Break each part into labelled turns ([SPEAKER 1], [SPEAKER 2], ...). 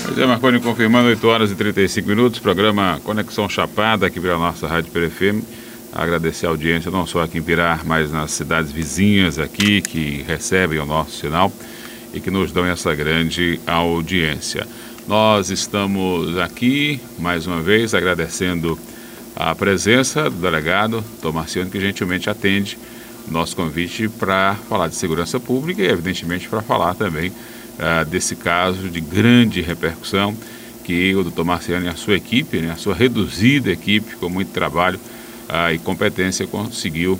[SPEAKER 1] Pois é, Marconi, confirmando 8 horas e 35 minutos, programa Conexão Chapada aqui pela nossa Rádio Pirá FM. Agradecer a audiência não só aqui em Pirá, mas nas cidades vizinhas aqui que recebem o nosso sinal e que nos dão essa grande audiência. Nós estamos aqui, mais uma vez, agradecendo a presença do delegado Tomarcione, que gentilmente atende nosso convite para falar de segurança pública e, evidentemente, para falar também desse caso de grande repercussão que o doutor Marciano e a sua equipe, a sua reduzida equipe, com muito trabalho e competência, conseguiu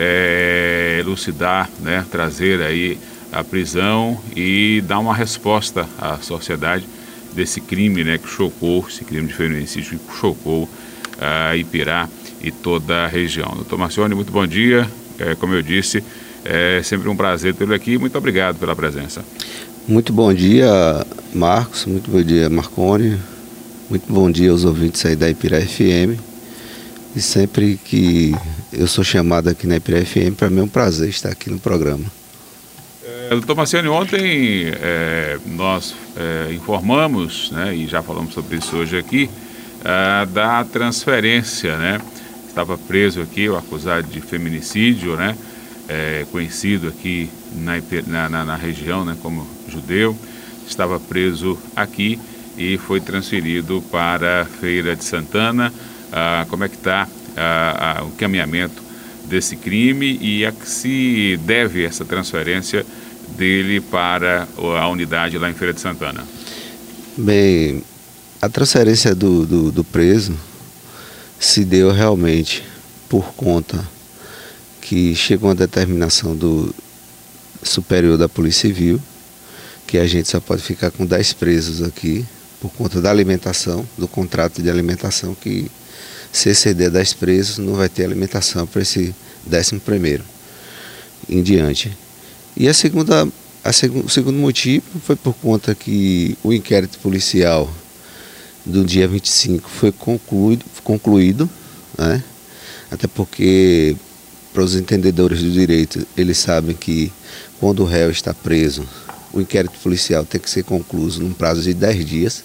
[SPEAKER 1] elucidar, trazer aí a prisão e dar uma resposta à sociedade desse crime, que chocou, esse crime de feminicídio que chocou Ipirá e toda a região. Doutor Marcione, muito bom dia. Como eu disse, é sempre um prazer tê-lo aqui. Muito obrigado pela presença.
[SPEAKER 2] Muito bom dia, Marcos. Muito bom dia, Marconi. Muito bom dia aos ouvintes aí da Pirá FM. E sempre que eu sou chamado aqui na Pirá FM, para mim é um prazer estar aqui no programa.
[SPEAKER 1] Doutor Marcione, ontem nós informamos, e já falamos sobre isso hoje aqui, da transferência, Estava preso aqui o acusado de feminicídio, conhecido aqui na região, como judeu. Estava preso aqui e foi transferido para a Feira de Santana. Como é que está o encaminhamento desse crime e a que se deve essa transferência dele para a unidade lá em Feira de Santana?
[SPEAKER 2] Bem, a transferência do preso se deu realmente por conta que chegou uma determinação do superior da Polícia Civil, que a gente só pode ficar com 10 presos aqui, por conta da alimentação, do contrato de alimentação, que se exceder 10 presos não vai ter alimentação para esse 11º em diante. E o segundo motivo foi por conta que o inquérito policial do dia 25 foi concluído, até porque, para os entendedores do direito, eles sabem que quando o réu está preso, o inquérito policial tem que ser concluído num prazo de 10 dias.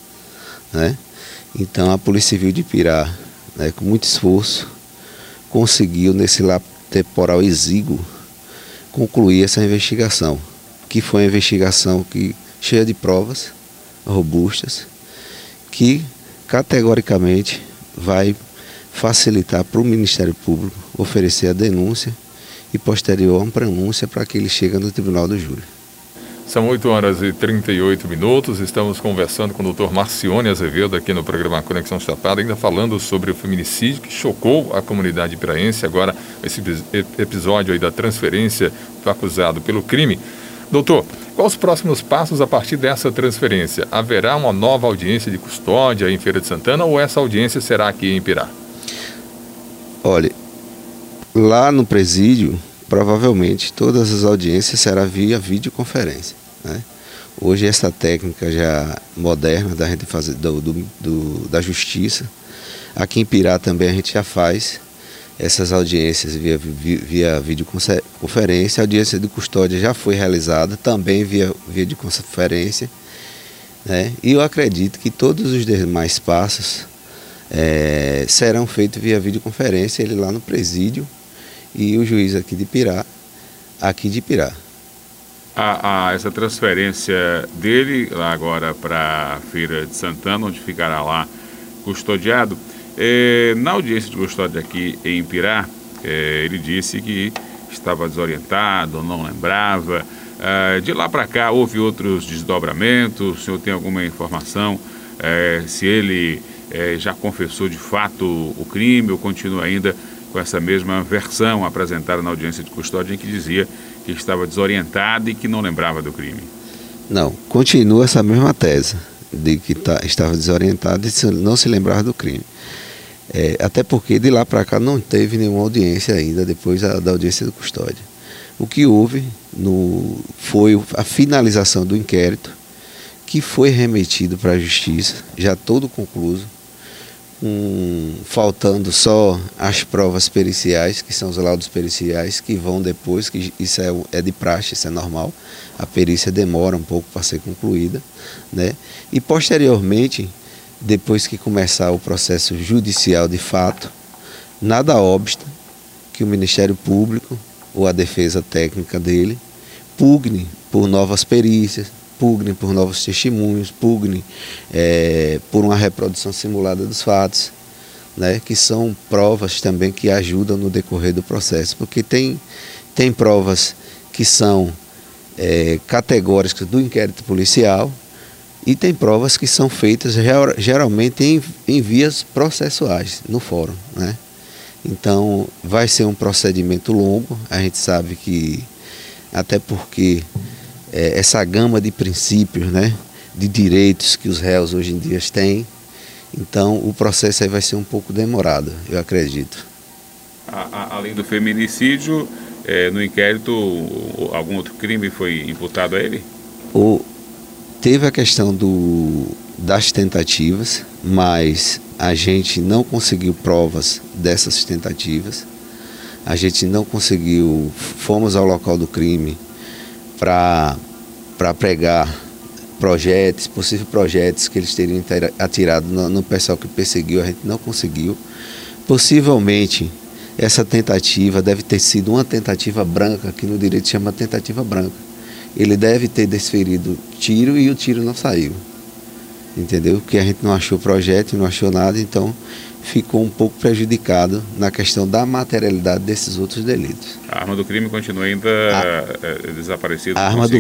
[SPEAKER 2] Então a Polícia Civil de Pirá, com muito esforço, conseguiu, nesse lapso temporal exíguo, concluir essa investigação, que foi uma investigação cheia de provas robustas, que categoricamente vai facilitar para o Ministério Público oferecer a denúncia e posterior a uma pronúncia para que ele chegue no Tribunal do Júri.
[SPEAKER 3] São 8 horas e 38 minutos, estamos conversando com o Dr. Marcione Azevedo aqui no programa Conexão Chapada, ainda falando sobre o feminicídio que chocou a comunidade piraense, agora esse episódio aí da transferência do acusado pelo crime. Doutor, quais os próximos passos a partir dessa transferência? Haverá uma nova audiência de custódia em Feira de Santana ou essa audiência será aqui em Pirá?
[SPEAKER 2] Olha, lá no presídio, provavelmente todas as audiências serão via videoconferência. Hoje essa técnica já moderna da gente fazer da justiça, aqui em Pirá também a gente já faz essas audiências via videoconferência. A audiência de custódia já foi realizada também via videoconferência, e eu acredito que todos os demais passos serão feitos via videoconferência, ele lá no presídio e o juiz aqui de Pirá.
[SPEAKER 1] Essa transferência dele lá agora para a Feira de Santana, onde ficará lá custodiado. Na audiência de custódia aqui em Pirá, ele disse que estava desorientado, não lembrava. De lá para cá houve outros desdobramentos. O senhor tem alguma informação se ele já confessou de fato o crime ou continua ainda com essa mesma versão apresentada na audiência de custódia em que dizia que estava desorientado e que não lembrava do crime?
[SPEAKER 2] Não, continua essa mesma tese de que estava desorientado e não se lembrava do crime. Até porque de lá para cá não teve nenhuma audiência ainda depois da audiência de custódia. O que houve foi a finalização do inquérito, que foi remetido para a Justiça, já todo concluído, faltando só as provas periciais, que são os laudos periciais, que vão depois, que isso é de praxe, isso é normal. A perícia demora um pouco para ser concluída, né? E posteriormente, depois que começar o processo judicial de fato, nada obsta que o Ministério Público ou a defesa técnica dele pugne por novas perícias, pugne por novos testemunhos, pugne por uma reprodução simulada dos fatos, né, que são provas também que ajudam no decorrer do processo, porque tem provas que são categóricas do inquérito policial e tem provas que são feitas geralmente em vias processuais, no fórum, né? Então vai ser um procedimento longo, a gente sabe que, até porque essa gama de princípios, né, de direitos que os réus hoje em dia têm, então o processo aí vai ser um pouco demorado, eu acredito.
[SPEAKER 1] Além do feminicídio, no inquérito, algum outro crime foi imputado a ele?
[SPEAKER 2] Teve a questão das tentativas, mas a gente não conseguiu provas dessas tentativas, a gente não conseguiu, fomos ao local do crime para pregar possíveis projetos que eles teriam atirado no pessoal que perseguiu, a gente não conseguiu. Possivelmente essa tentativa deve ter sido uma tentativa branca, que no direito chama tentativa branca. Ele deve ter desferido tiro e o tiro não saiu, entendeu? Porque a gente não achou projeto, não achou nada, então ficou um pouco prejudicado na questão da materialidade desses outros delitos.
[SPEAKER 1] A arma do crime continua ainda desaparecida?
[SPEAKER 2] A arma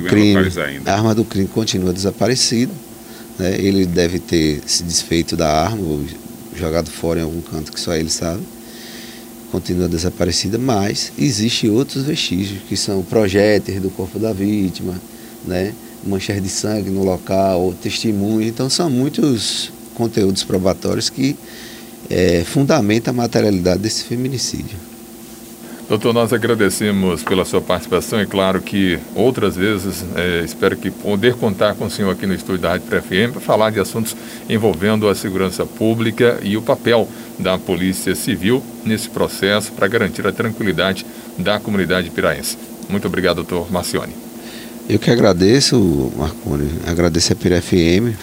[SPEAKER 2] do crime continua desaparecida, né? Ele deve ter se desfeito da arma ou jogado fora em algum canto que só ele sabe. Continua desaparecida, mas existem outros vestígios, que são projéteis do corpo da vítima, né? Manchas de sangue no local, testemunho. Então são muitos conteúdos probatórios que fundamentam a materialidade desse feminicídio.
[SPEAKER 3] Doutor, nós agradecemos pela sua participação e claro que outras vezes espero que poder contar com o senhor aqui no estúdio da Rádio Pré-FM para falar de assuntos envolvendo a segurança pública e o papel da Polícia Civil nesse processo para garantir a tranquilidade da comunidade piraense. Muito obrigado, doutor Marcioni.
[SPEAKER 2] Eu que agradeço, Marconi, agradeço a Pirá FM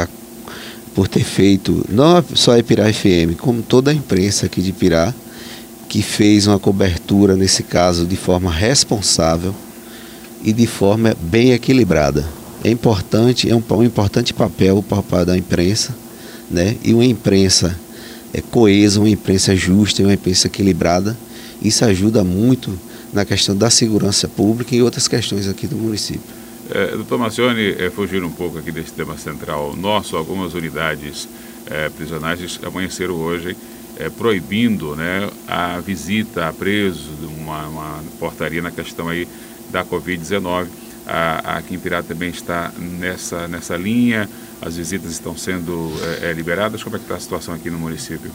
[SPEAKER 2] por ter feito, não só a Pirá FM, como toda a imprensa aqui de Pirá, que fez uma cobertura, nesse caso, de forma responsável e de forma bem equilibrada. É um importante papel da imprensa, né? E uma imprensa coesa, uma imprensa justa e uma imprensa equilibrada. Isso ajuda muito na questão da segurança pública e outras questões aqui do município.
[SPEAKER 1] Doutor Marcioni, fugindo um pouco aqui desse tema central nosso, algumas unidades prisionais amanheceram hoje proibindo, né, a visita a presos, uma portaria na questão aí da Covid-19. Aqui em Pirá também está nessa linha, as visitas estão sendo liberadas. Como é que está a situação aqui no município?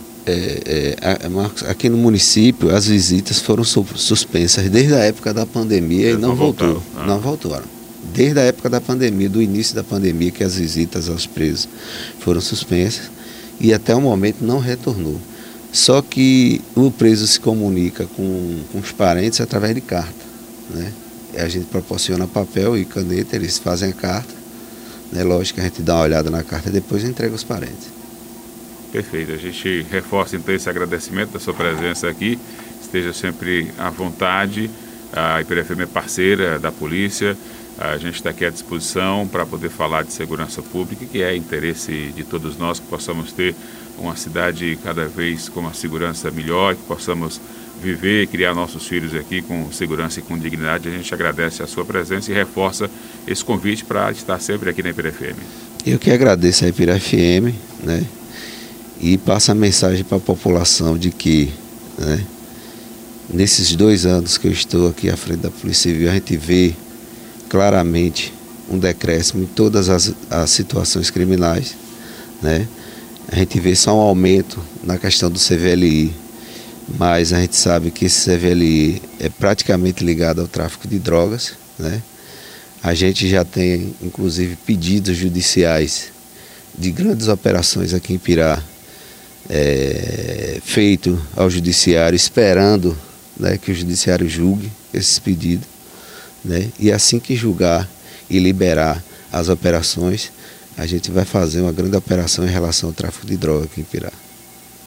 [SPEAKER 2] Marcos, aqui no município as visitas foram suspensas desde a época da pandemia e não voltaram. Desde a época da pandemia, do início da pandemia, que as visitas aos presos foram suspensas e até o momento não retornou. Só que o preso se comunica com os parentes através de carta, né? A gente proporciona papel e caneta, eles fazem a carta, né? Lógico que a gente dá uma olhada na carta e depois entrega aos parentes.
[SPEAKER 1] Perfeito, a gente reforça então esse agradecimento da sua presença aqui, esteja sempre à vontade. A IPRFM é parceira da polícia, a gente está aqui à disposição para poder falar de segurança pública, que é interesse de todos nós, que possamos ter uma cidade cada vez com uma segurança melhor, que possamos viver e criar nossos filhos aqui com segurança e com dignidade. A gente agradece a sua presença e reforça esse convite para estar sempre aqui na IPRFM.
[SPEAKER 2] Eu que agradeço a IPRFM, né? E passo a mensagem para a população de que, né, nesses 2 anos que eu estou aqui à frente da Polícia Civil, a gente vê claramente um decréscimo em todas as situações criminais, né? A gente vê só um aumento na questão do CVLI, mas a gente sabe que esse CVLI é praticamente ligado ao tráfico de drogas, né? A gente já tem, inclusive, pedidos judiciais de grandes operações aqui em Pirá, feito ao judiciário, esperando, né, que o judiciário julgue esses pedidos, né, e assim que julgar e liberar as operações, a gente vai fazer uma grande operação em relação ao tráfico de droga aqui em Pirá.